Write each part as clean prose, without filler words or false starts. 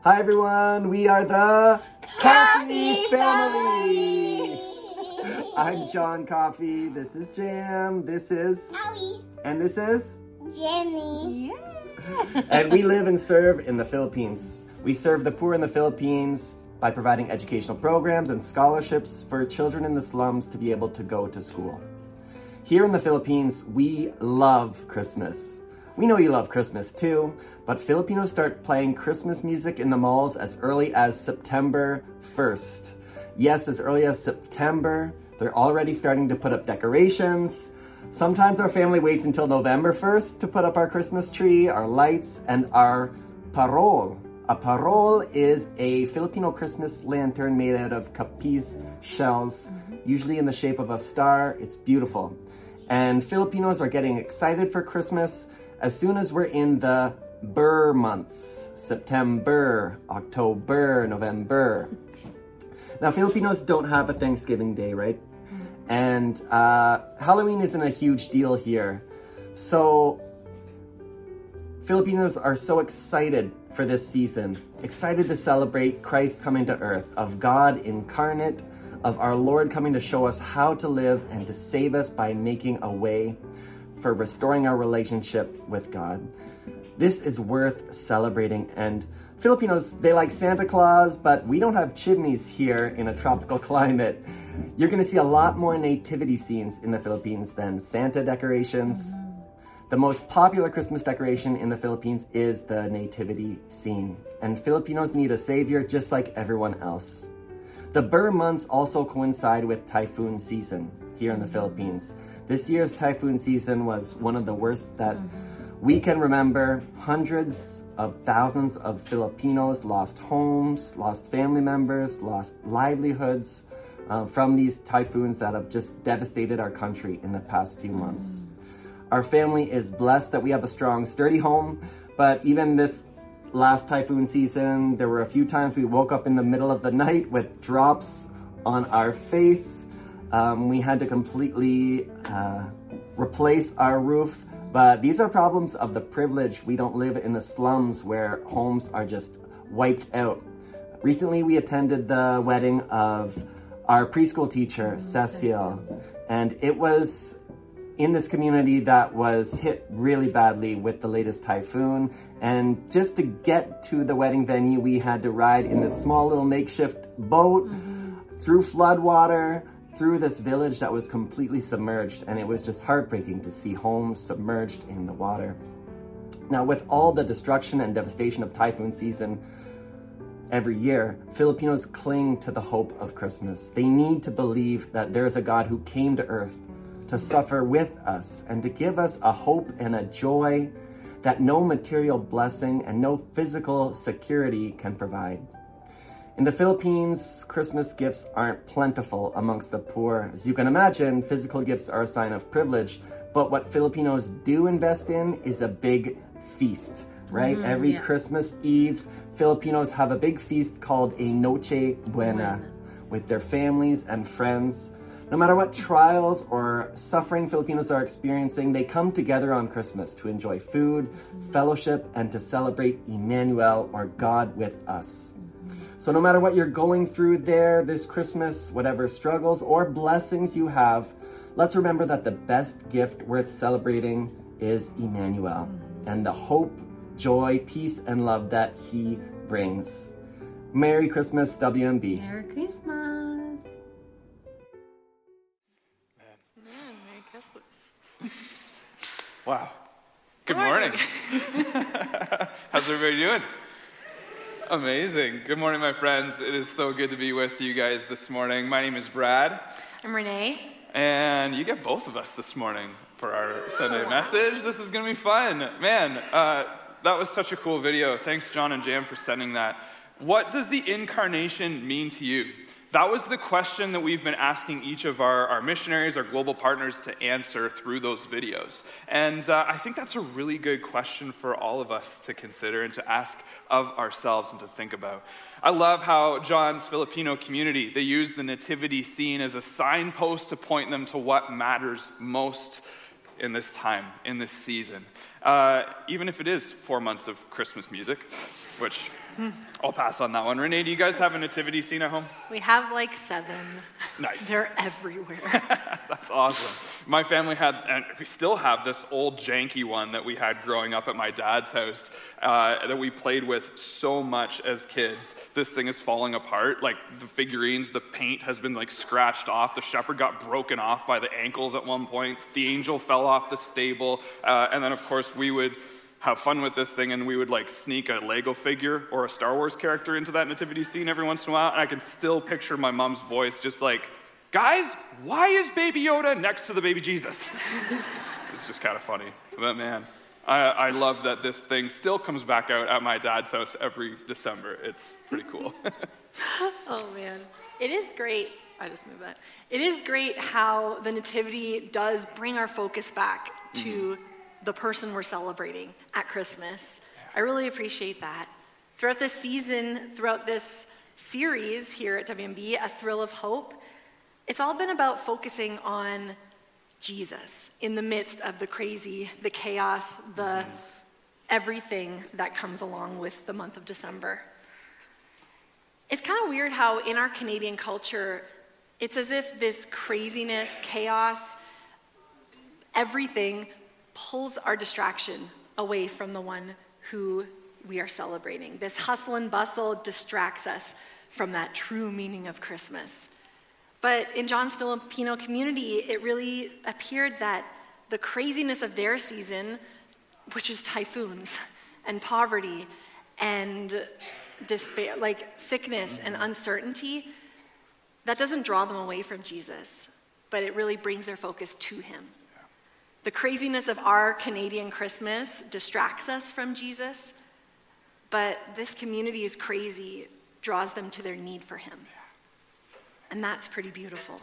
Hi everyone, we are the Coffee Family. I'm John Coffee, this is Jam, this is Allie, and this is Jenny. Yeah. And we live and serve in the Philippines. We serve the poor in the Philippines by providing educational programs and scholarships for children in the slums to be able to go to school. Here in the Philippines, we love Christmas. We know you love Christmas too, but Filipinos start playing Christmas music in the malls as early as September 1st. Yes, as early as September. They're already starting to put up decorations. Sometimes our family waits until November 1st to put up our Christmas tree, our lights, and our parol. A parol is a Filipino Christmas lantern made out of capiz shells, usually in the shape of a star. It's beautiful. And Filipinos are getting excited for Christmas as soon as we're in the Ber months, September, October, November. Now, Filipinos don't have a Thanksgiving Day, right? And Halloween isn't a huge deal here. So Filipinos are so excited for this season, excited to celebrate Christ coming to earth, of God incarnate, of our Lord coming to show us how to live and to save us by making a way for restoring our relationship with God. This is worth celebrating. And Filipinos, they like Santa Claus, but we don't have chimneys here in a tropical climate. You're going to see a lot more nativity scenes in the Philippines than Santa decorations. The most popular Christmas decoration in the Philippines is the nativity scene. And Filipinos need a savior just like everyone else. The Ber months also coincide with typhoon season here in the Philippines. This year's typhoon season was one of the worst that we can remember. Hundreds of thousands of Filipinos lost homes, lost family members, lost livelihoods from these typhoons that have just devastated our country in the past few months. Our family is blessed that we have a strong, sturdy home, but even this last typhoon season, there were a few times we woke up in the middle of the night with drops on our face. We had to completely replace our roof, but these are problems of the privilege. We don't live in the slums where homes are just wiped out. Recently, we attended the wedding of our preschool teacher, Cecil, and it was in this community that was hit really badly with the latest typhoon. And just to get to the wedding venue, we had to ride in this small little makeshift boat through floodwater, through this village that was completely submerged. And it was just heartbreaking to see homes submerged in the water. Now, with all the destruction and devastation of typhoon season every year, Filipinos cling to the hope of Christmas. They need to believe that there's a God who came to earth to suffer with us and to give us a hope and a joy that no material blessing and no physical security can provide. In the Philippines, Christmas gifts aren't plentiful amongst the poor. As you can imagine, physical gifts are a sign of privilege, but what Filipinos do invest in is a big feast, right? Every Christmas Eve, Filipinos have a big feast called a Noche Buena with their families and friends. No matter what trials or suffering Filipinos are experiencing, they come together on Christmas to enjoy food, fellowship, and to celebrate Emmanuel, or God with us. So no matter what you're going through there this Christmas, whatever struggles or blessings you have, let's remember that the best gift worth celebrating is Emmanuel and the hope, joy, peace, and love that he brings. Merry Christmas, WMB. Merry Christmas. Merry Christmas. Wow. Good morning. How's everybody doing? Amazing. Good morning, my friends. It is so good to be with you guys this morning. My name is Brad. I'm Renee. And you get both of us this morning for our Sunday message. This is going to be fun. Man, that was such a cool video. Thanks, John and Jam, for sending that. What does the incarnation mean to you? That was the question that we've been asking each of our missionaries, our global partners, to answer through those videos. And I think that's a really good question for all of us to consider and to ask of ourselves and to think about. I love how John's Filipino community, they use the nativity scene as a signpost to point them to what matters most in this time, in this season. Even if it is 4 months of Christmas music, which I'll pass on that one. Renee, do you guys have a nativity scene at home? We have like 7. Nice. They're everywhere. That's awesome. My family had, and we still have, this old janky one that we had growing up at my dad's house that we played with so much as kids. This thing is falling apart. Like the figurines, the paint has been like scratched off. The shepherd got broken off by the ankles at one point. The angel fell off the stable. And then, of course, we would have fun with this thing, and we would like sneak a Lego figure or a Star Wars character into that nativity scene every once in a while, and I can still picture my mom's voice just like, guys, why is Baby Yoda next to the baby Jesus? It's just kind of funny. But man, I love that this thing still comes back out at my dad's house every December. It's pretty cool. Oh man, it is great. I just moved that. It is great how the nativity does bring our focus back to the person we're celebrating at Christmas. I really appreciate that. Throughout this season, throughout this series here at WMB, A Thrill of Hope, it's all been about focusing on Jesus in the midst of the crazy, the chaos, the everything that comes along with the month of December. It's kind of weird how in our Canadian culture, it's as if this craziness, chaos, everything pulls our distraction away from the one who we are celebrating. This hustle and bustle distracts us from that true meaning of Christmas. But in John's Filipino community, it really appeared that the craziness of their season, which is typhoons and poverty and despair, like sickness and uncertainty, that doesn't draw them away from Jesus, but it really brings their focus to him. The craziness of our Canadian Christmas distracts us from Jesus, but this community's crazy draws them to their need for him. And that's pretty beautiful.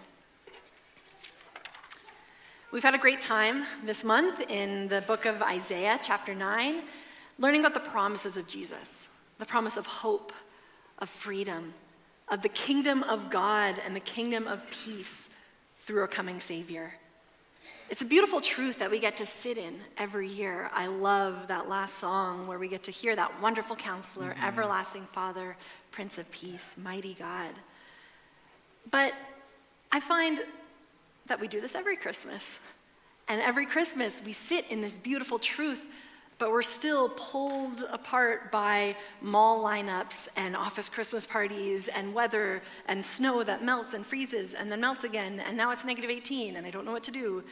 We've had a great time this month in the book of Isaiah, chapter 9, learning about the promises of Jesus, the promise of hope, of freedom, of the kingdom of God and the kingdom of peace through a coming Savior. It's a beautiful truth that we get to sit in every year. I love that last song where we get to hear that wonderful counselor, everlasting Father, Prince of Peace, mighty God. But I find that we do this every Christmas. And every Christmas we sit in this beautiful truth, but we're still pulled apart by mall lineups and office Christmas parties and weather and snow that melts and freezes and then melts again, and now it's -18 and I don't know what to do.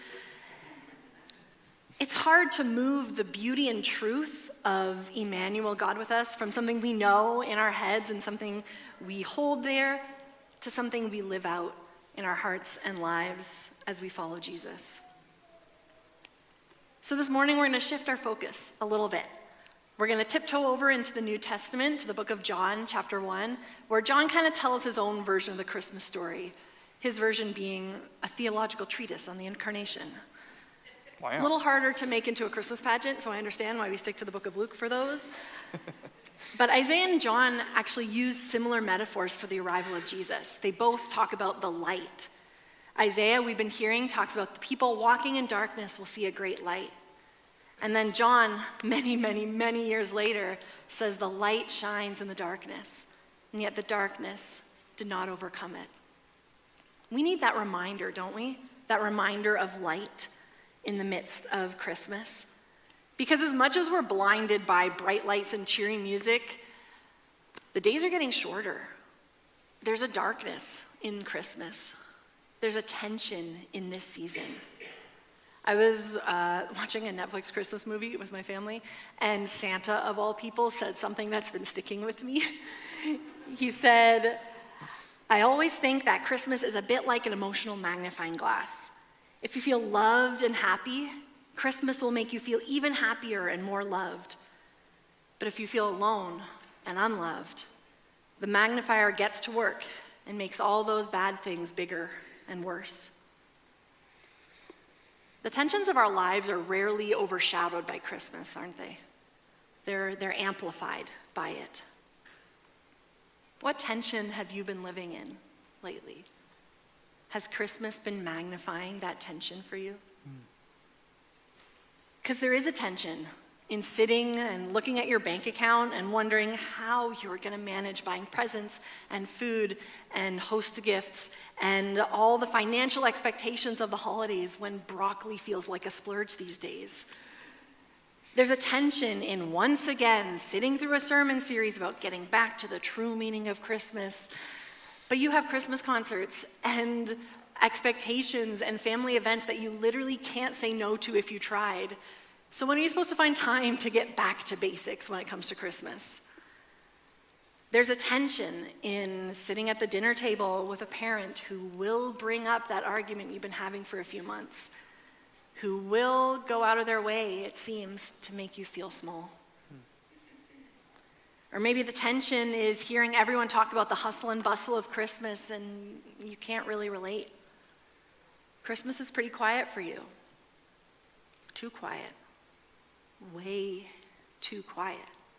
It's hard to move the beauty and truth of Emmanuel, God with us, from something we know in our heads and something we hold there to something we live out in our hearts and lives as we follow Jesus. So this morning we're going to shift our focus a little bit. We're going to tiptoe over into the New Testament, to the book of John, chapter 1, where John kind of tells his own version of the Christmas story, his version being a theological treatise on the incarnation. Wow. A little harder to make into a Christmas pageant, so I understand why we stick to the book of Luke for those. But Isaiah and John actually use similar metaphors for the arrival of Jesus. They both talk about the light. Isaiah, we've been hearing, talks about the people walking in darkness will see a great light. And then John, many, many, many years later, says the light shines in the darkness, and yet the darkness did not overcome it. We need that reminder, don't we? That reminder of light in the midst of Christmas. Because as much as we're blinded by bright lights and cheery music, the days are getting shorter. There's a darkness in Christmas. There's a tension in this season. I was watching a Netflix Christmas movie with my family, and Santa, of all people, said something that's been sticking with me. He said, "I always think that Christmas is a bit like an emotional magnifying glass. If you feel loved and happy, Christmas will make you feel even happier and more loved. But if you feel alone and unloved, the magnifier gets to work and makes all those bad things bigger and worse." The tensions of our lives are rarely overshadowed by Christmas, aren't they? They're amplified by it. What tension have you been living in lately? Has Christmas been magnifying that tension for you? Because there is a tension in sitting and looking at your bank account and wondering how you're going to manage buying presents and food and host gifts and all the financial expectations of the holidays when broccoli feels like a splurge these days. There's a tension in once again sitting through a sermon series about getting back to the true meaning of Christmas. But you have Christmas concerts and expectations and family events that you literally can't say no to if you tried. So when are you supposed to find time to get back to basics when it comes to Christmas? There's a tension in sitting at the dinner table with a parent who will bring up that argument you've been having for a few months, who will go out of their way, it seems, to make you feel small. Or maybe the tension is hearing everyone talk about the hustle and bustle of Christmas and you can't really relate. Christmas is pretty quiet for you. Too quiet. Way too quiet.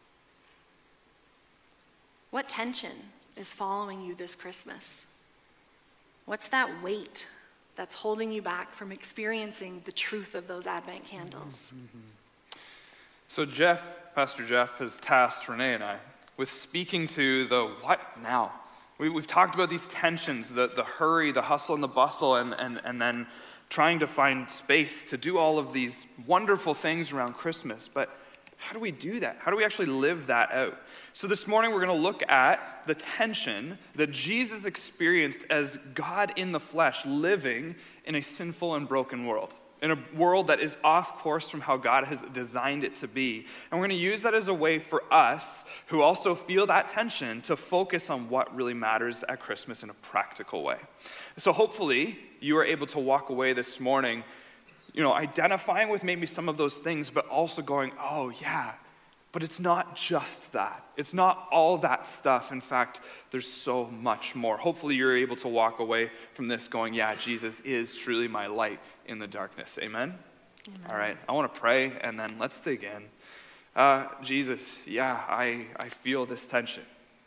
What tension is following you this Christmas? What's that weight that's holding you back from experiencing the truth of those Advent candles? So Pastor Jeff, has tasked Renee and I with speaking to the what now. We've talked about these tensions, the hurry, the hustle and the bustle, and then trying to find space to do all of these wonderful things around Christmas. But how do we do that? How do we actually live that out? So this morning we're going to look at the tension that Jesus experienced as God in the flesh, living in a sinful and broken world, in a world that is off course from how God has designed it to be. And we're going to use that as a way for us, who also feel that tension, to focus on what really matters at Christmas in a practical way. So hopefully you are able to walk away this morning, identifying with maybe some of those things, but also going, oh yeah, but it's not just that. It's not all that stuff. In fact, there's so much more. Hopefully you're able to walk away from this going, yeah, Jesus is truly my light in the darkness. Amen? Amen. All right, I want to pray, and then let's dig in. Jesus, yeah, I feel this tension.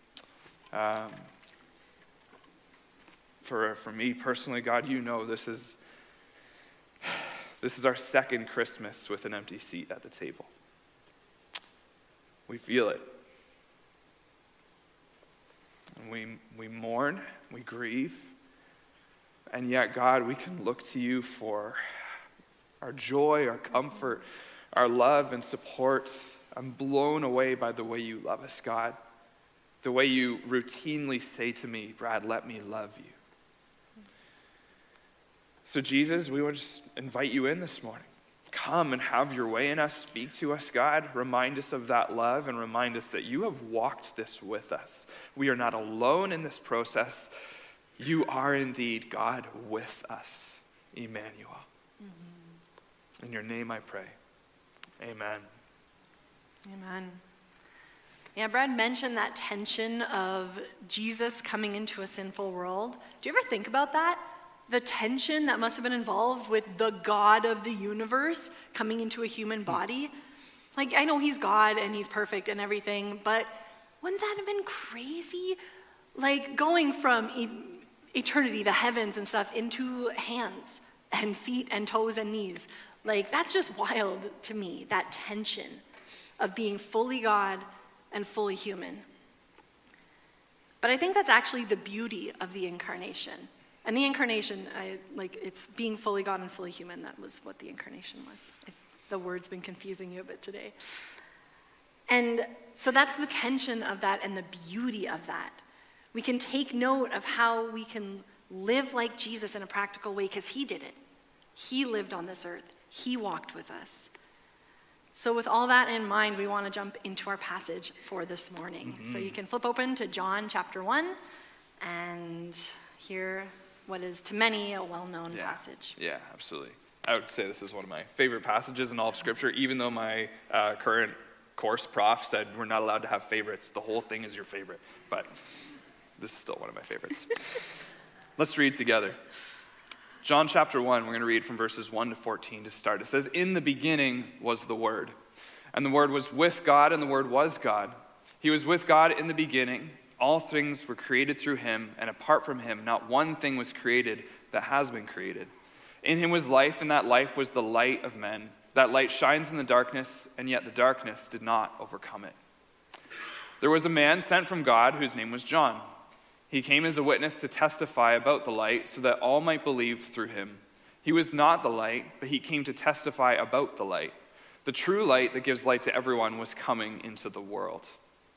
For me personally, God, this is our second Christmas with an empty seat at the table. We feel it. And we mourn, we grieve, and yet, God, we can look to you for our joy, our comfort, our love and support. I'm blown away by the way you love us, God. The way you routinely say to me, Brad, let me love you. So Jesus, we want to just invite you in this morning. Come and have your way in us. Speak to us, God. Remind us of that love and remind us that you have walked this with us. We are not alone in this process. You are indeed God with us, Emmanuel. In your name I pray. Amen. Amen. Yeah, Brad mentioned that tension of Jesus coming into a sinful world. Do you ever think about that? The tension that must have been involved with the God of the universe coming into a human body. Like, I know he's God and he's perfect and everything, but wouldn't that have been crazy? Like, going from eternity, the heavens and stuff, into hands and feet and toes and knees. Like, that's just wild to me, that tension of being fully God and fully human. But I think that's actually the beauty of the incarnation. And the incarnation, it's being fully God and fully human. That was what the incarnation was. If the word's been confusing you a bit today. And so that's the tension of that and the beauty of that. We can take note of how we can live like Jesus in a practical way because he did it. He lived on this earth. He walked with us. So with all that in mind, we want to jump into our passage for this morning. So you can flip open to John chapter 1 and hear what is to many a well-known passage. Yeah, absolutely. I would say this is one of my favorite passages in all of Scripture, even though my current course prof said we're not allowed to have favorites. The whole thing is your favorite. But this is still one of my favorites. Let's read together. John chapter 1, we're going to read from verses 1 to 14 to start. It says, "In the beginning was the Word, and the Word was with God, and the Word was God. He was with God in the beginning. All things were created through him, and apart from him, not one thing was created that has been created. In him was life, and that life was the light of men. That light shines in the darkness, and yet the darkness did not overcome it. There was a man sent from God whose name was John. He came as a witness to testify about the light so that all might believe through him. He was not the light, but he came to testify about the light. The true light that gives light to everyone was coming into the world.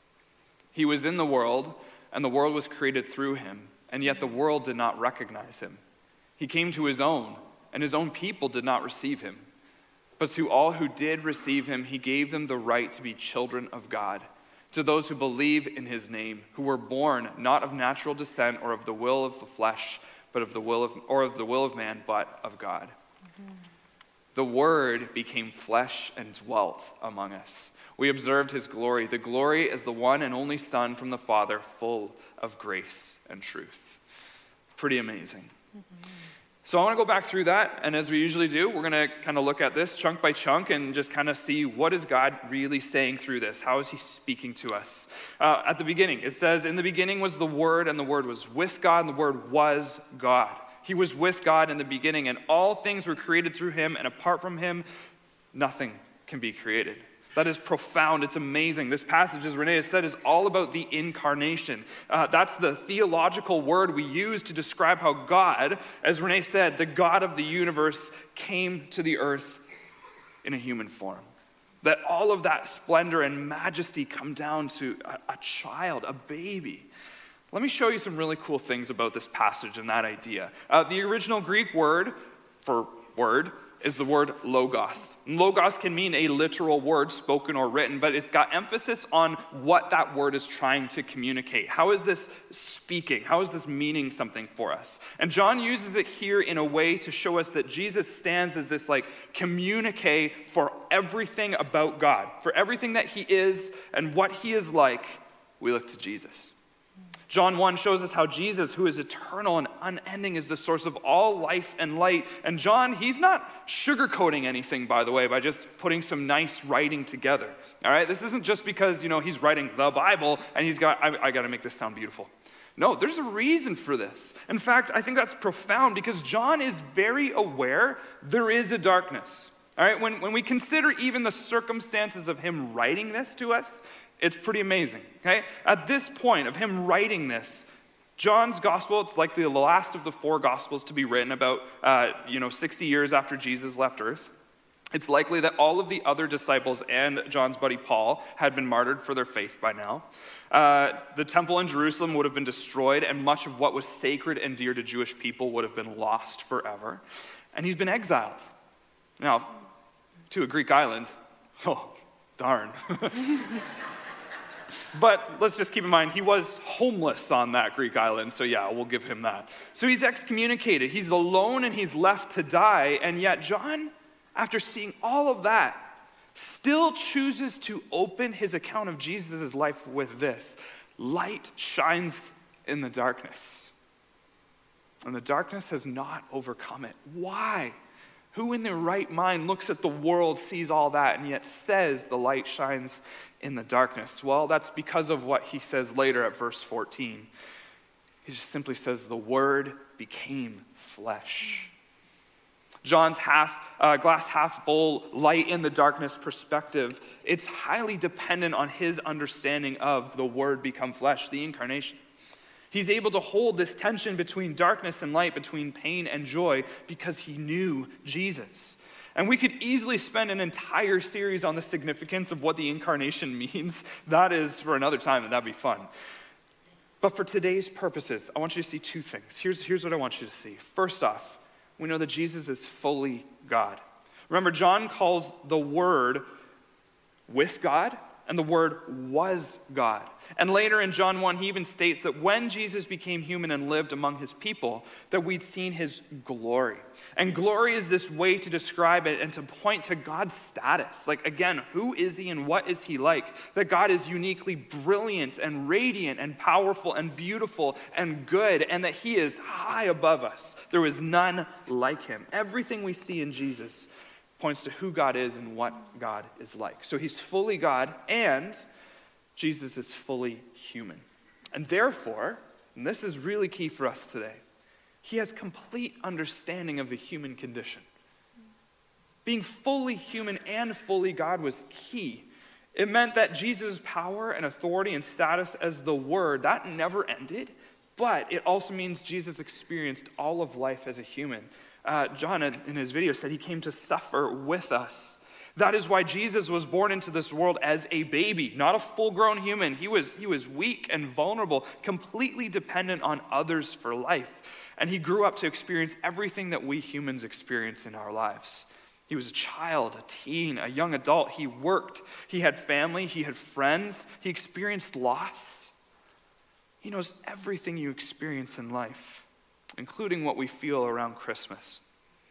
He was in the world, and the world was created through him, and yet the world did not recognize him. He came to his own, and his own people did not receive him. But to all who did receive him, he gave them the right to be children of God, to those who believe in his name, who were born not of natural descent or of the will of the flesh, but of the will of man, but of God. Mm-hmm. The Word became flesh and dwelt among us. We observed his glory. The glory as the one and only Son from the Father, full of grace and truth. Pretty amazing. Mm-hmm. So I want to go back through that, and as we usually do, we're going to kind of look at this chunk by chunk and just kind of see what is God really saying through this. How is he speaking to us? At the beginning, it says, in the beginning was the Word, and the Word was with God, and the Word was God. He was with God in the beginning, and all things were created through him, and apart from him, nothing can be created. That is profound. It's amazing. This passage, as Renee has said, is all about the incarnation. That's the theological word we use to describe how God, as Renee said, the God of the universe, came to the earth in a human form. That all of that splendor and majesty come down to a child, a baby. Let me show you some really cool things about this passage and that idea. The original Greek word for word is the word logos. And logos can mean a literal word, spoken or written, but it's got emphasis on what that word is trying to communicate. How is this speaking? How is this meaning something for us? And John uses it here in a way to show us that Jesus stands as this communique for everything about God. For everything that he is and what he is like, we look to Jesus. John 1 shows us how Jesus, who is eternal and unending, is the source of all life and light. And John, he's not sugarcoating anything, by the way, by just putting some nice writing together. All right, this isn't just because, he's writing the Bible and I got to make this sound beautiful. No, there's a reason for this. In fact, I think that's profound because John is very aware there is a darkness. All right, when we consider even the circumstances of him writing this to us, it's pretty amazing, okay? At this point of him writing this, John's gospel, it's like the last of the 4 gospels to be written about, 60 years after Jesus left earth. It's likely that all of the other disciples and John's buddy Paul had been martyred for their faith by now. The temple in Jerusalem would have been destroyed, and much of what was sacred and dear to Jewish people would have been lost forever. And he's been exiled. Now, to a Greek island. Oh, darn. But let's just keep in mind, he was homeless on that Greek island, so yeah, we'll give him that. So he's excommunicated, he's alone and he's left to die, and yet John, after seeing all of that, still chooses to open his account of Jesus' life with this: light shines in the darkness, and the darkness has not overcome it. Why? Who in their right mind looks at the world, sees all that, and yet says the light shines in the darkness? Well, that's because of what he says later at verse 14. He just simply says, the Word became flesh. John's glass half full, light in the darkness perspective, it's highly dependent on his understanding of the Word become flesh, the incarnation. He's able to hold this tension between darkness and light, between pain and joy, because he knew Jesus. And we could easily spend an entire series on the significance of what the incarnation means. That is for another time, and that'd be fun. But for today's purposes, I want you to see 2 things. Here's what I want you to see. First off, we know that Jesus is fully God. Remember, John calls the Word with God, and the Word was God. And later in John 1, he even states that when Jesus became human and lived among his people, that we'd seen his glory. And glory is this way to describe it and to point to God's status. Again, who is he and what is he like? That God is uniquely brilliant and radiant and powerful and beautiful and good, and that he is high above us. There is none like him. Everything we see in Jesus points to who God is and what God is like. So he's fully God, and Jesus is fully human. And therefore, and this is really key for us today, he has complete understanding of the human condition. Being fully human and fully God was key. It meant that Jesus' power and authority and status as the Word, that never ended, but it also means Jesus experienced all of life as a human. John, in his video, said he came to suffer with us. That is why Jesus was born into this world as a baby, not a full-grown human. He was weak and vulnerable, completely dependent on others for life. And he grew up to experience everything that we humans experience in our lives. He was a child, a teen, a young adult. He worked. He had family. He had friends. He experienced loss. He knows everything you experience in life, including what we feel around Christmas.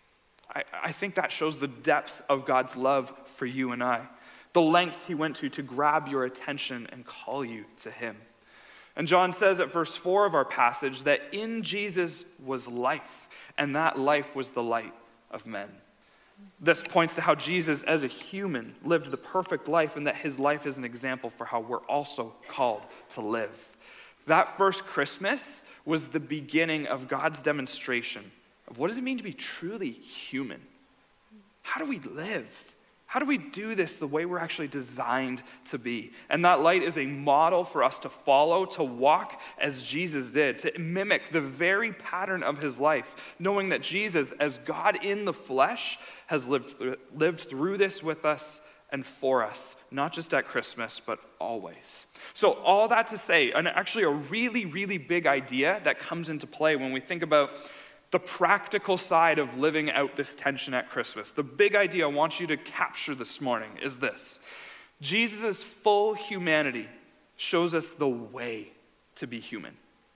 I think that shows the depths of God's love for you and I, the lengths he went to grab your attention and call you to him. And John says at verse 4 of our passage that in Jesus was life, and that life was the light of men. This points to how Jesus, as a human, lived the perfect life, and that his life is an example for how we're also called to live. That first Christmas was the beginning of God's demonstration of what does it mean to be truly human? How do we live? How do we do this the way we're actually designed to be? And that light is a model for us to follow, to walk as Jesus did, to mimic the very pattern of his life, knowing that Jesus, as God in the flesh, has lived through this with us and for us, not just at Christmas, but always. So all that to say, and actually a really, really big idea that comes into play when we think about the practical side of living out this tension at Christmas. The big idea I want you to capture this morning is this. Jesus' full humanity shows us the way to be human.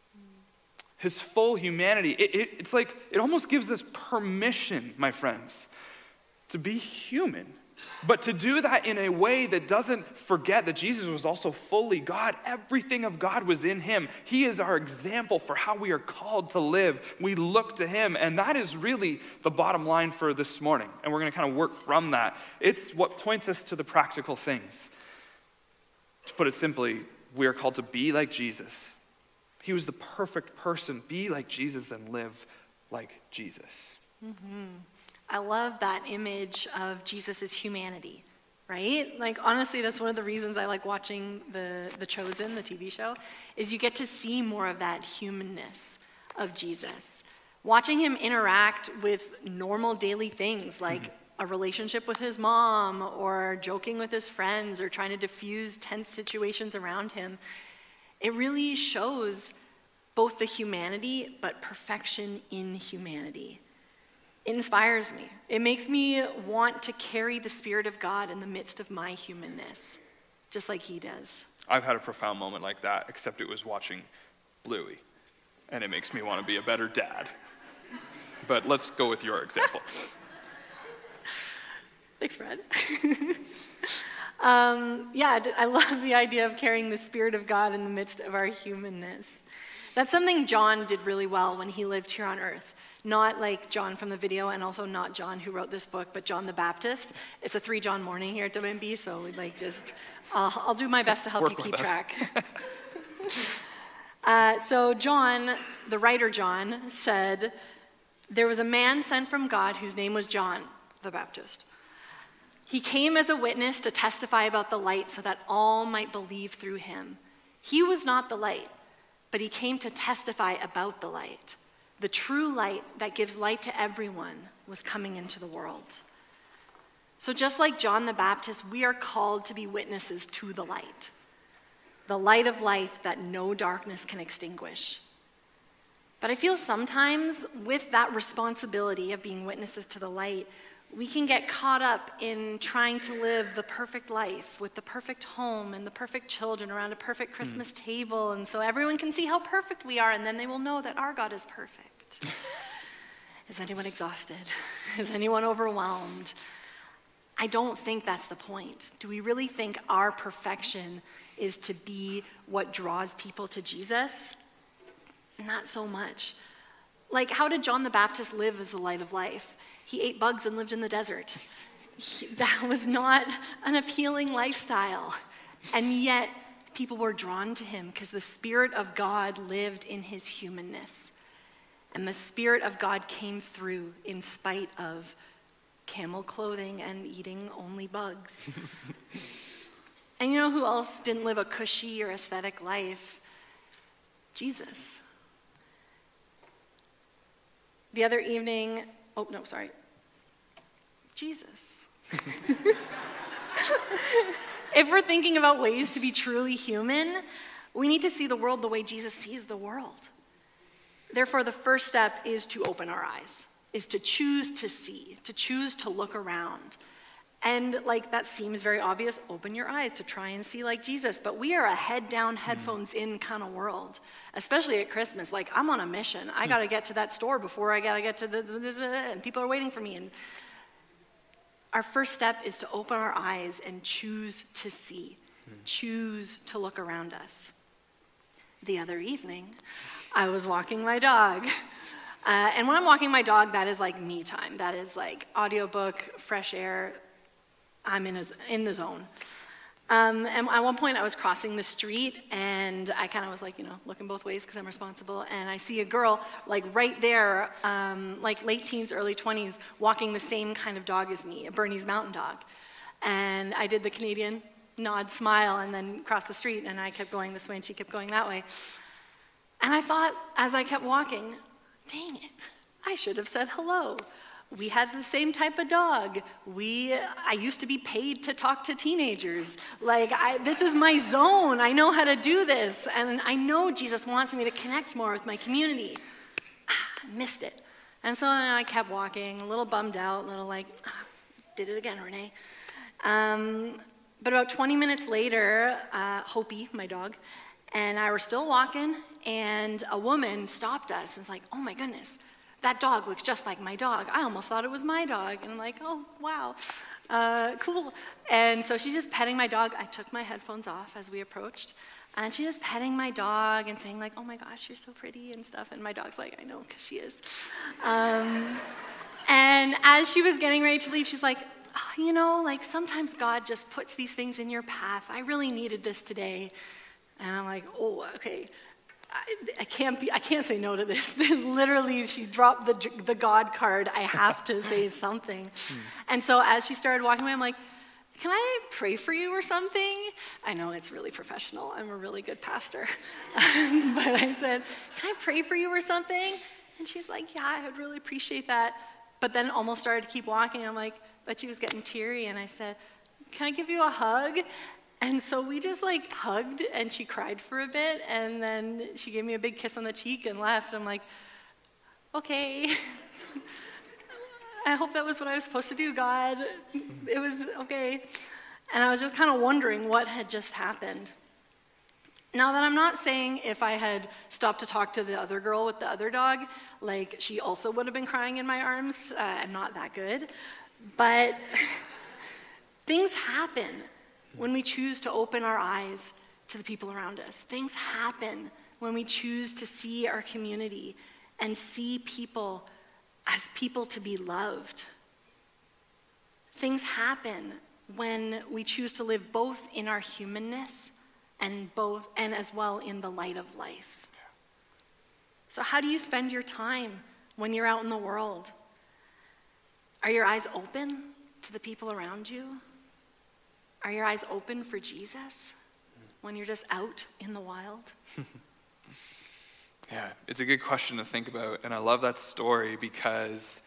His full humanity, it's like, it almost gives us permission, my friends, to be human. But to do that in a way that doesn't forget that Jesus was also fully God. Everything of God was in him. He is our example for how we are called to live. We look to him, and that is really the bottom line for this morning. And we're going to kind of work from that. It's what points us to the practical things. To put it simply, we are called to be like Jesus. He was the perfect person. Be like Jesus and live like Jesus. Mm-hmm. I love that image of Jesus' humanity, right? Like, honestly, that's one of the reasons I like watching The Chosen, the TV show, is you get to see more of that humanness of Jesus. Watching him interact with normal daily things like a relationship with his mom or joking with his friends or trying to diffuse tense situations around him, it really shows both the humanity but perfection in humanity. It inspires me. It makes me want to carry the Spirit of God in the midst of my humanness, just like he does. I've had a profound moment like that, except it was watching Bluey, and it makes me want to be a better dad. But let's go with your example. Thanks, Fred. I love the idea of carrying the Spirit of God in the midst of our humanness. That's something John did really well when he lived here on earth. Not like John from the video, and also not John who wrote this book, but John the Baptist. It's a 3 John morning here at WMB, so we'd like just, I'll do my best to help you keep track. So John, the writer John, said, there was a man sent from God whose name was John the Baptist. He came as a witness to testify about the light so that all might believe through him. He was not the light, but he came to testify about the light. The true light that gives light to everyone was coming into the world. So just like John the Baptist, we are called to be witnesses to the light of life that no darkness can extinguish. But I feel sometimes with that responsibility of being witnesses to the light, we can get caught up in trying to live the perfect life with the perfect home and the perfect children around a perfect Christmas table, and so everyone can see how perfect we are, and then they will know that our God is perfect. Is anyone exhausted? Is anyone overwhelmed? I don't think that's the point. Do we really think our perfection is to be what draws people to Jesus? Not so much. Like, how did John the Baptist live as the light of life? He ate bugs and lived in the desert. That was not an appealing lifestyle. And yet, people were drawn to him because the Spirit of God lived in his humanness. And the Spirit of God came through in spite of camel clothing and eating only bugs. And you know who else didn't live a cushy or aesthetic life? Jesus. The other evening, Jesus. If we're thinking about ways to be truly human, we need to see the world the way Jesus sees the world. Therefore, the first step is to open our eyes, is to choose to see, to choose to look around. And like that seems very obvious, open your eyes to try and see like Jesus. But we are a head down, headphones in kind of world, especially at Christmas. Like, I'm on a mission. I got to get to that store before I got to get to and people are waiting for me. And our first step is to open our eyes and choose to see, choose to look around us. The other evening, I was walking my dog. And when I'm walking my dog, that is like me time. That is like audiobook, fresh air. I'm in the zone. And at one point I was crossing the street and I kind of was like, looking both ways because I'm responsible. And I see a girl like right there, like late teens, early 20s, walking the same kind of dog as me, a Bernese Mountain Dog. And I did the Canadian nod, smile, and then cross the street. And I kept going this way and she kept going that way. And I thought, as I kept walking, dang it, I should have said hello. We had the same type of dog. I used to be paid to talk to teenagers. This is my zone. I know how to do this. And I know Jesus wants me to connect more with my community. I missed it. And so then I kept walking, a little bummed out, a little did it again, Renee. But about 20 minutes later, Hopi, my dog, and I were still walking, and a woman stopped us and was like, oh my goodness, that dog looks just like my dog. I almost thought it was my dog. And I'm like, oh, wow, cool. And so she's just petting my dog. I took my headphones off as we approached. And she's just petting my dog and saying like, oh my gosh, you're so pretty and stuff. And my dog's like, I know, because she is. And as she was getting ready to leave, she's like, oh, sometimes God just puts these things in your path. I really needed this today. And I'm like, oh, okay. I can't say no to this. Literally, she dropped the God card. I have to say something. And so as she started walking away, I'm like, can I pray for you or something? I know it's really professional. I'm a really good pastor. But I said, can I pray for you or something? And she's like, yeah, I would really appreciate that. But then almost started to keep walking. I'm like, but she was getting teary. And I said, can I give you a hug? And so we just hugged and she cried for a bit and then she gave me a big kiss on the cheek and left. I'm like, okay. I hope that was what I was supposed to do, God. It was okay. And I was just kind of wondering what had just happened. Now that I'm not saying if I had stopped to talk to the other girl with the other dog, she also would have been crying in my arms. I'm not that good. But things happen when we choose to open our eyes to the people around us. Things happen when we choose to see our community and see people as people to be loved. Things happen when we choose to live both in our humanness and as well in the light of life. So how do you spend your time when you're out in the world? Are your eyes open to the people around you? Are your eyes open for Jesus when you're just out in the wild? Yeah, it's a good question to think about. And I love that story because,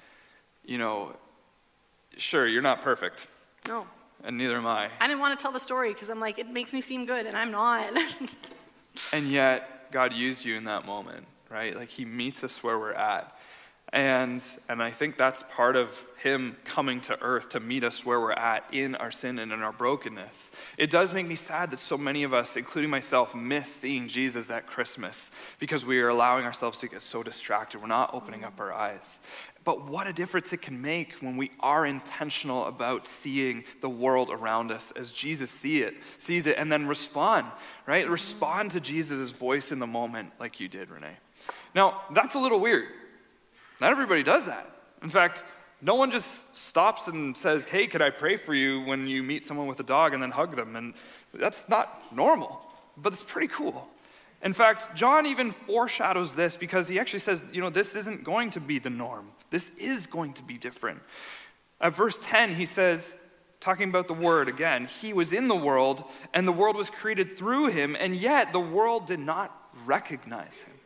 sure, you're not perfect. No. And neither am I. I didn't want to tell the story because I'm like, it makes me seem good, and I'm not. And yet, God used you in that moment, right? He meets us where we're at. And I think that's part of him coming to earth to meet us where we're at in our sin and in our brokenness. It does make me sad that so many of us, including myself, miss seeing Jesus at Christmas because we are allowing ourselves to get so distracted. We're not opening up our eyes. But what a difference it can make when we are intentional about seeing the world around us as Jesus sees it, and then respond, right? Respond to Jesus' voice in the moment like you did, Renee. Now, that's a little weird. Not everybody does that. In fact, no one just stops and says, hey, could I pray for you when you meet someone with a dog and then hug them? And that's not normal, but it's pretty cool. In fact, John even foreshadows this because he actually says, this isn't going to be the norm. This is going to be different. At verse 10, he says, talking about the Word again, he was in the world, and the world was created through him, and yet the world did not recognize him.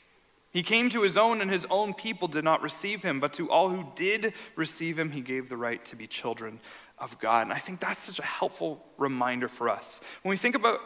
He came to his own, and his own people did not receive him, but to all who did receive him, he gave the right to be children of God. And I think that's such a helpful reminder for us. When we think about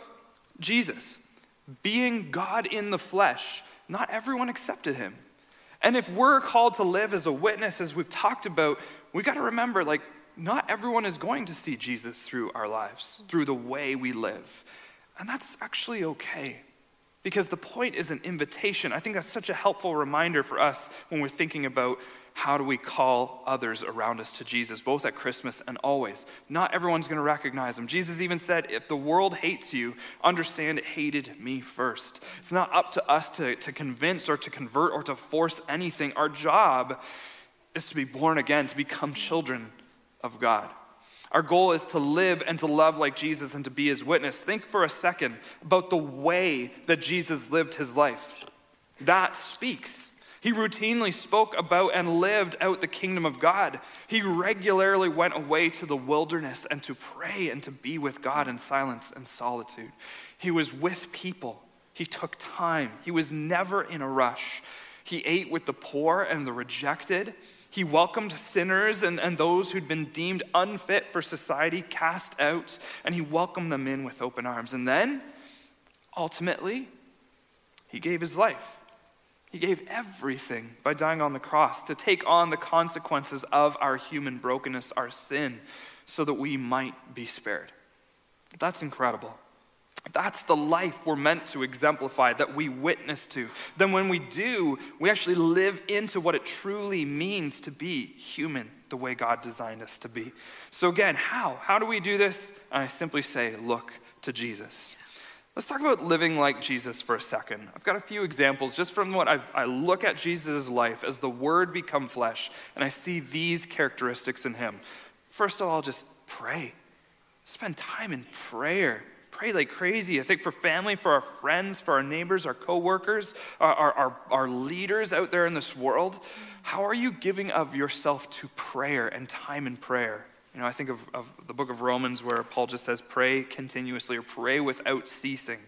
Jesus being God in the flesh, not everyone accepted him. And if we're called to live as a witness, as we've talked about, we got to remember, not everyone is going to see Jesus through our lives, through the way we live. And that's actually okay, because the point is an invitation. I think that's such a helpful reminder for us when we're thinking about how do we call others around us to Jesus, both at Christmas and always. Not everyone's going to recognize him. Jesus even said, if the world hates you, understand it hated me first. It's not up to us to convince or to convert or to force anything. Our job is to be born again, to become children of God. Our goal is to live and to love like Jesus and to be his witness. Think for a second about the way that Jesus lived his life. That speaks. He routinely spoke about and lived out the kingdom of God. He regularly went away to the wilderness and to pray and to be with God in silence and solitude. He was with people. He took time. He was never in a rush. He ate with the poor and the rejected. He welcomed sinners and those who'd been deemed unfit for society, cast out, and he welcomed them in with open arms. And then, ultimately, he gave his life. He gave everything by dying on the cross to take on the consequences of our human brokenness, our sin, so that we might be spared. That's incredible. That's the life we're meant to exemplify, that we witness to. Then when we do, we actually live into what it truly means to be human, the way God designed us to be. So again, how? How do we do this? And I simply say, look to Jesus. Let's talk about living like Jesus for a second. I've got a few examples just from what I look at Jesus' life as the Word become flesh, and I see these characteristics in him. First of all, just pray. Spend time in prayer. Pray like crazy. I think for family, for our friends, for our neighbors, our coworkers, our leaders out there in this world, how are you giving of yourself to prayer and time in prayer? You know, I think of the book of Romans where Paul just says, pray continuously or pray without ceasing.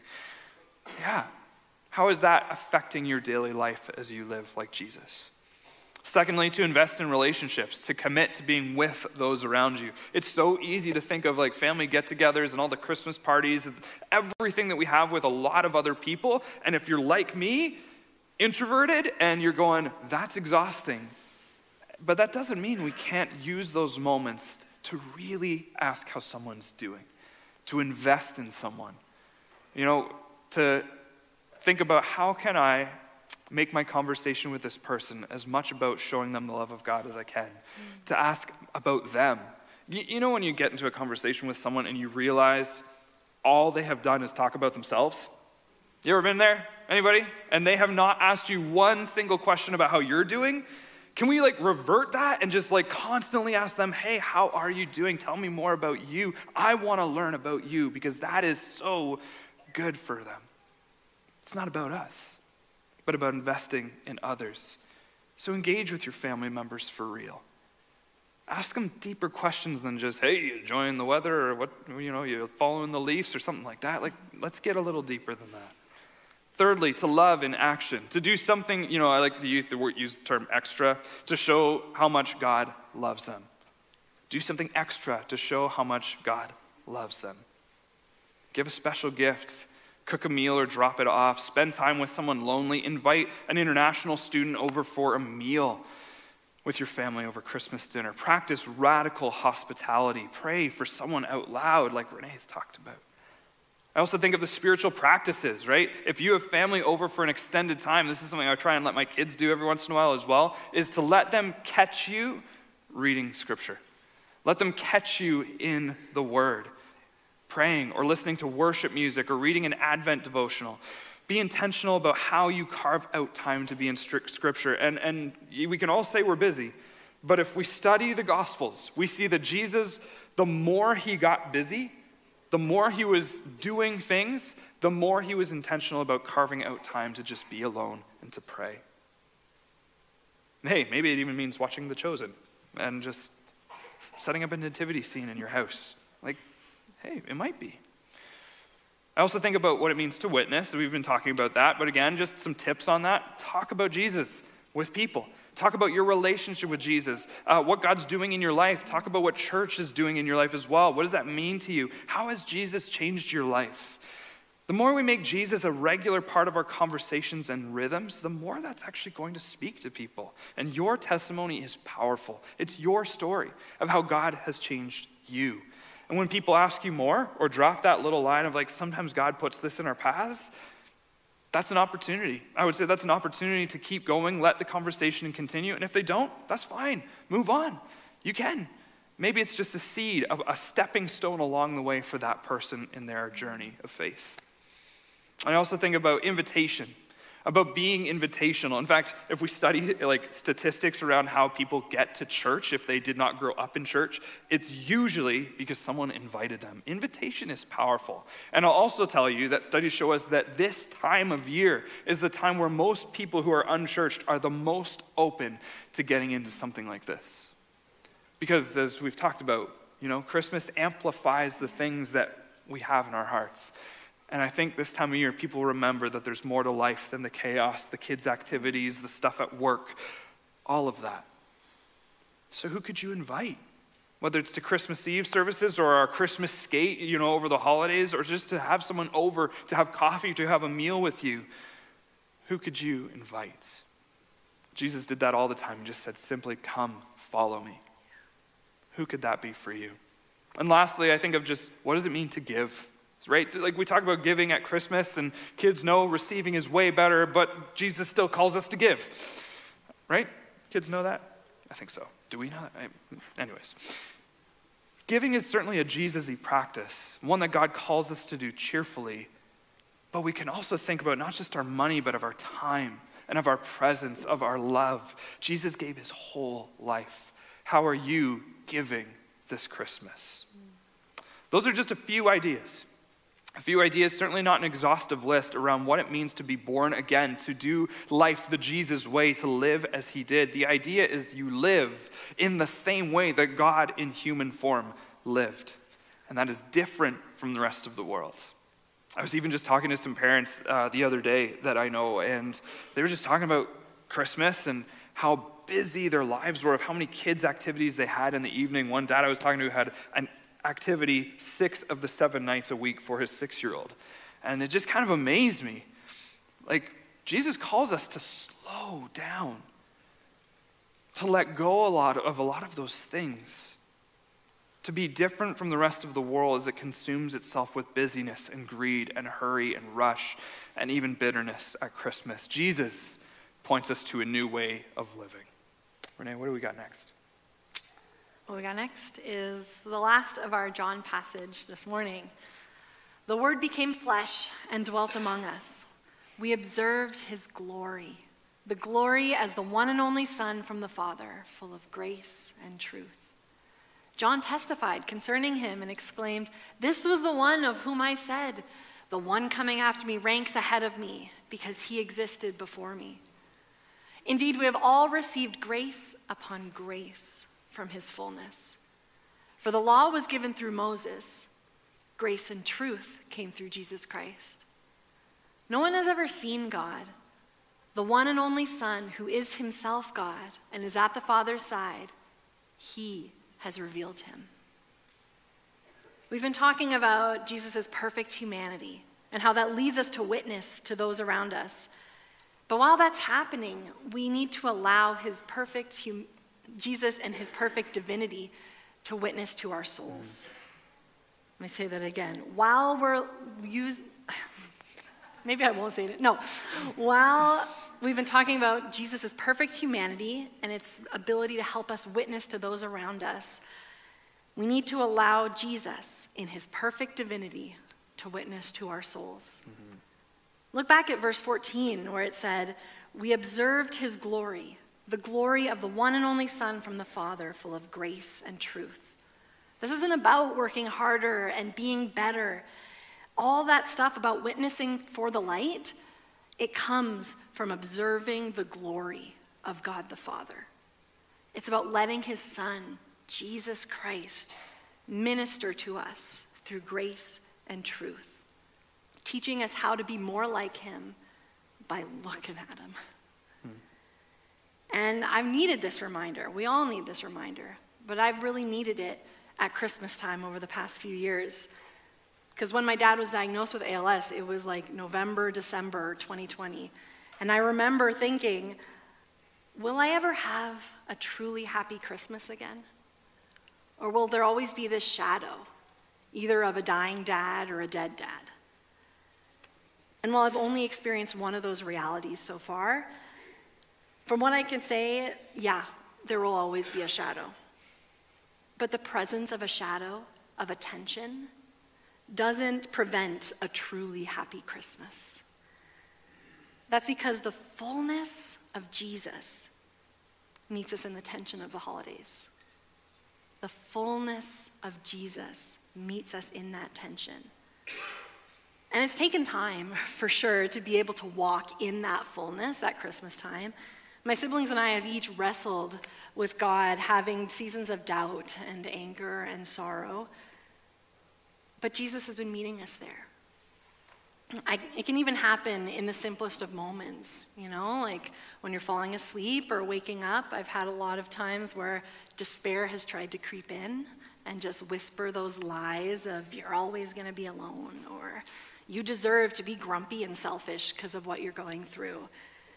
Yeah. How is that affecting your daily life as you live like Jesus? Secondly, to invest in relationships, to commit to being with those around you. It's so easy to think of like family get-togethers and all the Christmas parties, and everything that we have with a lot of other people. And if you're like me, introverted, and you're going, that's exhausting. But that doesn't mean we can't use those moments to really ask how someone's doing, to invest in someone. You know, to think about how can I make my conversation with this person as much about showing them the love of God as I can, to ask about them. You know when you get into a conversation with someone and you realize all they have done is talk about themselves? You ever been there? Anybody? And they have not asked you one single question about how you're doing? Can we revert that and just constantly ask them, hey, how are you doing? Tell me more about you. I want to learn about you because that is so good for them. It's not about us, but about investing in others. So engage with your family members for real. Ask them deeper questions than just, hey, you enjoying the weather or what, you following the Leafs or something like that. Let's get a little deeper than that. Thirdly, to love in action, to do something, I like to use the term extra, to show how much God loves them. Do something extra to show how much God loves them. Give a special gift, cook a meal or drop it off, spend time with someone lonely, invite an international student over for a meal with your family over Christmas dinner. Practice radical hospitality. Pray for someone out loud like Renee has talked about. I also think of the spiritual practices, right? If you have family over for an extended time, this is something I try and let my kids do every once in a while as well, is to let them catch you reading scripture. Let them catch you in the word, praying or listening to worship music or reading an Advent devotional. Be intentional about how you carve out time to be in strict scripture. And we can all say we're busy, but if we study the Gospels, we see that Jesus, the more he got busy, the more he was doing things, the more he was intentional about carving out time to just be alone and to pray. Hey, maybe it even means watching The Chosen and just setting up a nativity scene in your house. Like, hey, it might be. I also think about what it means to witness. We've been talking about that, but again, just some tips on that. Talk about Jesus with people. Talk about your relationship with Jesus, what God's doing in your life. Talk about what church is doing in your life as well. What does that mean to you? How has Jesus changed your life? The more we make Jesus a regular part of our conversations and rhythms, the more that's actually going to speak to people. And your testimony is powerful. It's your story of how God has changed you. And when people ask you more or drop that little line of like, sometimes God puts this in our paths, that's an opportunity. I would say that's an opportunity to keep going, let the conversation continue. And if they don't, that's fine. Move on. You can. Maybe it's just a seed, a stepping stone along the way for that person in their journey of faith. I also think about invitation, about being invitational. In fact, if we study like statistics around how people get to church, if they did not grow up in church, it's usually because someone invited them. Invitation is powerful. And I'll also tell you that studies show us that this time of year is the time where most people who are unchurched are the most open to getting into something like this. Because as we've talked about, Christmas amplifies the things that we have in our hearts. And I think this time of year, people remember that there's more to life than the chaos, the kids' activities, the stuff at work, all of that. So who could you invite? Whether it's to Christmas Eve services or our Christmas skate, over the holidays, or just to have someone over, to have coffee, to have a meal with you. Who could you invite? Jesus did that all the time. He just said, simply come, follow me. Who could that be for you? And lastly, I think of just, what does it mean to give? Right? Like we talk about giving at Christmas, and kids know receiving is way better, but Jesus still calls us to give. Right? Kids know that? I think so. Do we know that? Anyways. Giving is certainly a Jesus-y practice, one that God calls us to do cheerfully, but we can also think about not just our money, but of our time and of our presence, of our love. Jesus gave his whole life. How are you giving this Christmas? Those are just a few ideas. A few ideas, certainly not an exhaustive list, around what it means to be born again, to do life the Jesus way, to live as he did. The idea is you live in the same way that God in human form lived. And that is different from the rest of the world. I was even just talking to some parents the other day that I know, and they were just talking about Christmas and how busy their lives were, of how many kids' activities they had in the evening. One dad I was talking to had an activity 6 of the 7 nights a week for his 6-year-old. And it just kind of amazed me. Like, Jesus calls us to slow down, to let go a lot of those things, to be different from the rest of the world as it consumes itself with busyness and greed and hurry and rush and even bitterness at Christmas. Jesus points us to a new way of living. Renee, what do we got next? What we got next is the last of our John passage this morning. The Word became flesh and dwelt among us. We observed his glory, the glory as the one and only Son from the Father, full of grace and truth. John testified concerning him and exclaimed, "This was the one of whom I said, 'The one coming after me ranks ahead of me, because he existed before me.' Indeed, we have all received grace upon grace from his fullness. For the law was given through Moses. Grace and truth came through Jesus Christ. No one has ever seen God, the one and only Son, who is himself God and is at the Father's side. He has revealed him." We've been talking about Jesus' perfect humanity and how that leads us to witness to those around us. But while that's happening, we need to allow Jesus and his perfect divinity to witness to our souls. Let me say that again. While we've been talking about Jesus' perfect humanity and its ability to help us witness to those around us, we need to allow Jesus in his perfect divinity to witness to our souls. Mm-hmm. Look back at verse 14 where it said, "We observed his glory, the glory of the one and only Son from the Father, full of grace and truth." This isn't about working harder and being better. All that stuff about witnessing for the light, it comes from observing the glory of God the Father. It's about letting his Son Jesus Christ, minister to us through grace and truth, teaching us how to be more like him by looking at him. And I've needed this reminder. We all need this reminder. But I've really needed it at Christmas time over the past few years. Because when my dad was diagnosed with ALS, it was like November, December 2020. And I remember thinking, will I ever have a truly happy Christmas again? Or will there always be this shadow, either of a dying dad or a dead dad? And while I've only experienced one of those realities so far, from what I can say, yeah, there will always be a shadow. But the presence of a shadow, of a tension, doesn't prevent a truly happy Christmas. That's because the fullness of Jesus meets us in the tension of the holidays. The fullness of Jesus meets us in that tension. And it's taken time, for sure, to be able to walk in that fullness at Christmas time. My siblings and I have each wrestled with God, having seasons of doubt and anger and sorrow. But Jesus has been meeting us there. It can even happen in the simplest of moments, like when you're falling asleep or waking up. I've had a lot of times where despair has tried to creep in and just whisper those lies of you're always going to be alone, or you deserve to be grumpy and selfish because of what you're going through.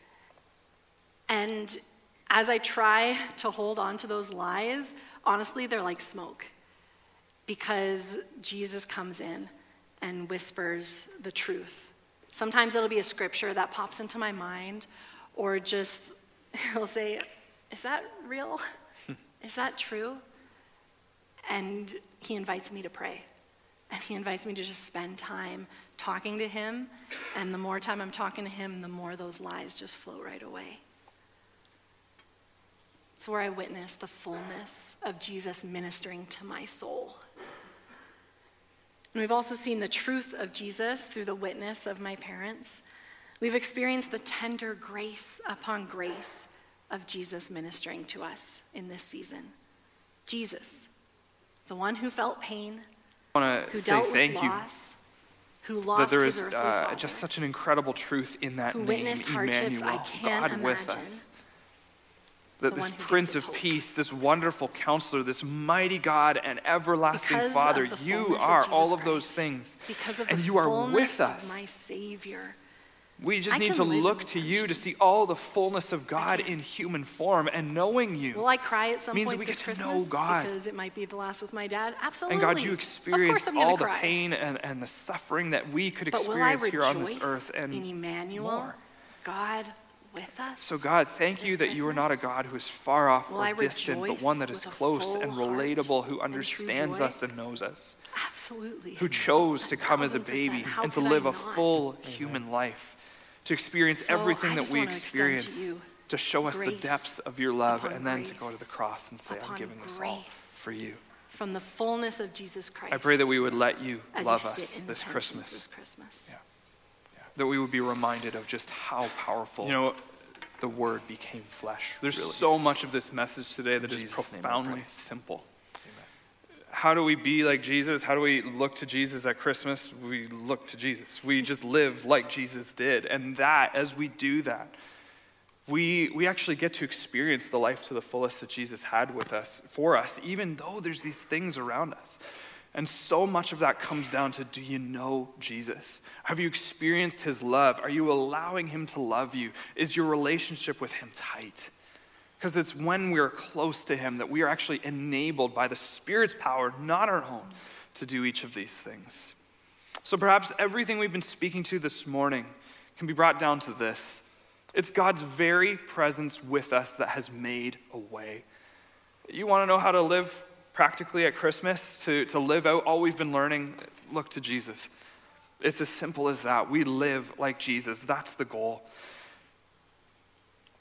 And as I try to hold on to those lies, honestly, they're like smoke, because Jesus comes in and whispers the truth. Sometimes it'll be a scripture that pops into my mind, or just he'll say, is that real? Is that true? And he invites me to pray. And he invites me to just spend time talking to him. And the more time I'm talking to him, the more those lies just float right away. It's where I witness the fullness of Jesus ministering to my soul. And we've also seen the truth of Jesus through the witness of my parents. We've experienced the tender grace upon grace of Jesus ministering to us in this season. Jesus, the one who felt pain, who dealt with loss, who lost that there his is earthly father, just such an incredible truth in that who name, witnessed hardships Emmanuel, I can't God with imagine. us. That The this one who Prince gives of us hope. Peace, this wonderful Counselor, this mighty God and everlasting Because Father, of the you fullness of are Jesus all of those Christ, things. because of And the you are fullness with of us. my Savior. We just I need can to live in look to you to tension. see all the fullness of God can. in human form, and knowing you. Will I cry at some means point we this get to Christmas know God. because it might be the last with my dad? Absolutely. And God, you Of course experienced I'm gonna all the cry. pain and the suffering that we could But will I experience here on this rejoice earth and in Emmanuel, more. God with us? So God, thank you this that you are not a Christmas? God who is far off Will or I distant, but rejoice one that is with a close full and heart relatable, who and true understands joy? us and knows us, Absolutely. who chose to come as a 1000%. baby How and to could I live a not? full human life, to experience So everything I that just we want to extend to experience, you to show us the grace depths of your love, upon and then to go grace to the cross and say, I'm upon giving this all grace. for you. From the fullness of Jesus Christ. I pray that we would let you as love you us sit in this tensions Christmas. This Christmas. Yeah. That we would be reminded of just how powerful the Word became flesh. There's really so is. much of this message today that is Jesus' name I profoundly pray. simple. How do we be like Jesus? How do we look to Jesus at Christmas? We look to Jesus. We just live like Jesus did. And that, as we do that, we actually get to experience the life to the fullest that Jesus had with us, for us, even though there's these things around us. And so much of that comes down to, do you know Jesus? Have you experienced his love? Are you allowing him to love you? Is your relationship with him tight? Because it's when we're close to him that we are actually enabled by the Spirit's power, not our own, to do each of these things. So perhaps everything we've been speaking to this morning can be brought down to this. It's God's very presence with us that has made a way. You want to know how to live practically at Christmas, to live out all we've been learning? Look to Jesus. It's as simple as that. We live like Jesus. That's the goal.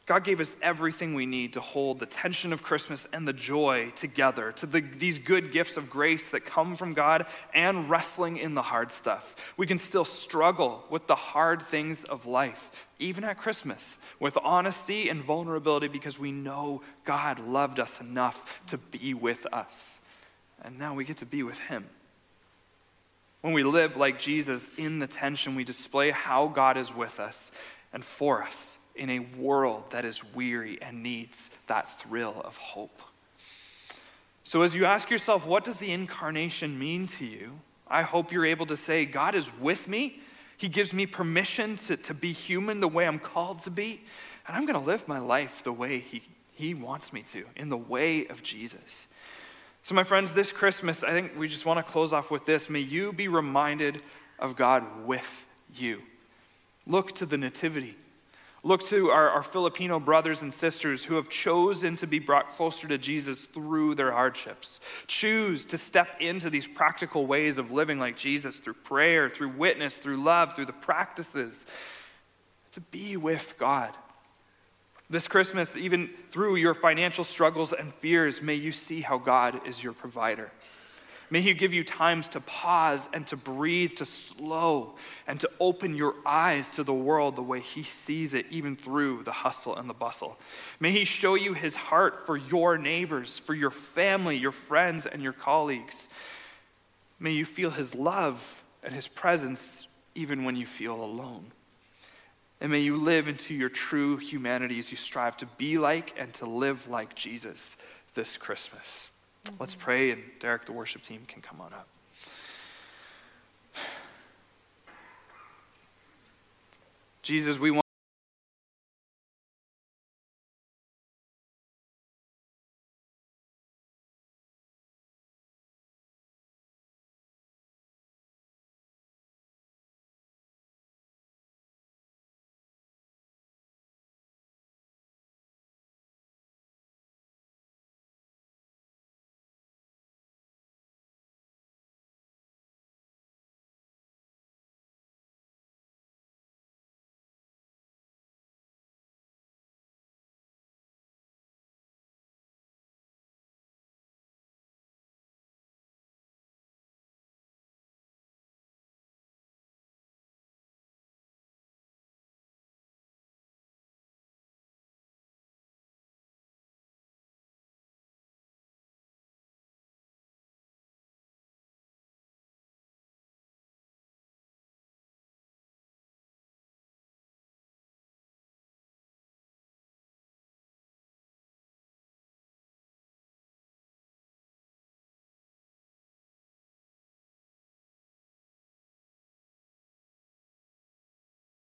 God gave us everything we need to hold the tension of Christmas and the joy together, to these good gifts of grace that come from God and wrestling in the hard stuff. We can still struggle with the hard things of life, even at Christmas, with honesty and vulnerability because we know God loved us enough to be with us. And now we get to be with him. When we live like Jesus in the tension, we display how God is with us and for us in a world that is weary and needs that thrill of hope. So as you ask yourself, what does the incarnation mean to you? I hope you're able to say, God is with me. He gives me permission to be human the way I'm called to be. And I'm going to live my life the way he wants me to, in the way of Jesus. So my friends, this Christmas, I think we just want to close off with this. May you be reminded of God with you. Look to the nativity. Look to our Filipino brothers and sisters who have chosen to be brought closer to Jesus through their hardships. Choose to step into these practical ways of living like Jesus through prayer, through witness, through love, through the practices to be with God. This Christmas, even through your financial struggles and fears, may you see how God is your provider. May he give you times to pause and to breathe, to slow, and to open your eyes to the world the way he sees it, even through the hustle and the bustle. May he show you his heart for your neighbors, for your family, your friends, and your colleagues. May you feel his love and his presence even when you feel alone. And may you live into your true humanity as you strive to be like and to live like Jesus this Christmas. Let's pray, and Derek, the worship team, can come on up. Jesus, we want